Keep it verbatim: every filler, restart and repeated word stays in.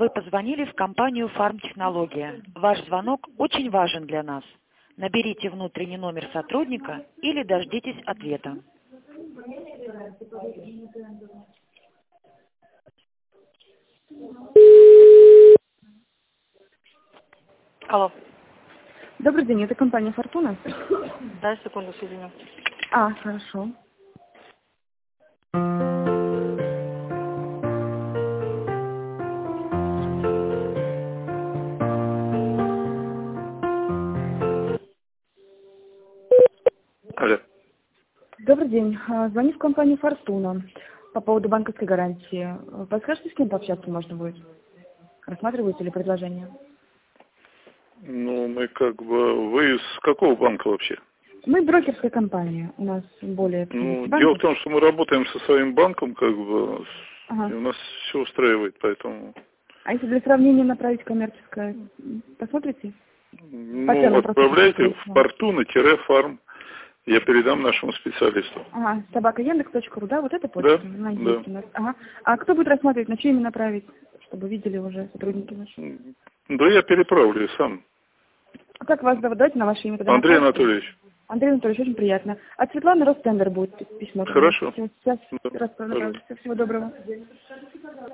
вы позвонили в компанию «Фармтехнология». Ваш звонок очень важен для нас. Наберите внутренний номер сотрудника или дождитесь ответа. Алло. Добрый день, это компания «Фортуна». Да, секунду, соединю. А, хорошо. Алло. Добрый день. А, Звоню в компанию «Фортуна» по поводу банковской гарантии. Подскажите, с кем пообщаться можно будет? Рассматриваете ли предложение? Ну, мы как бы... Вы из какого банка вообще? Мы брокерская компания. У нас более Ну, банков. дело в том, что мы работаем со своим банком, как бы, Ага. и у нас все устраивает, поэтому... А если для сравнения направить коммерческое, посмотрите? По Ну, ценам просто отправляйте в посмотрите. фортуна-фарм. Я передам нашему специалисту. Ага, собака яндекс точка ру, да? Вот это почта? Да, Она есть да. у нас. Ага. А кто будет рассматривать, на чье имя направить, чтобы видели уже сотрудники наши? Да я переправлю сам. А как вас зовут? Давайте на ваше имя тогда Андрей направьте. Анатольевич. Андрей Анатольевич, очень приятно. От Светланы Ростендер будет письмо. Хорошо. Сейчас, сейчас Да, расправлю. Всего доброго.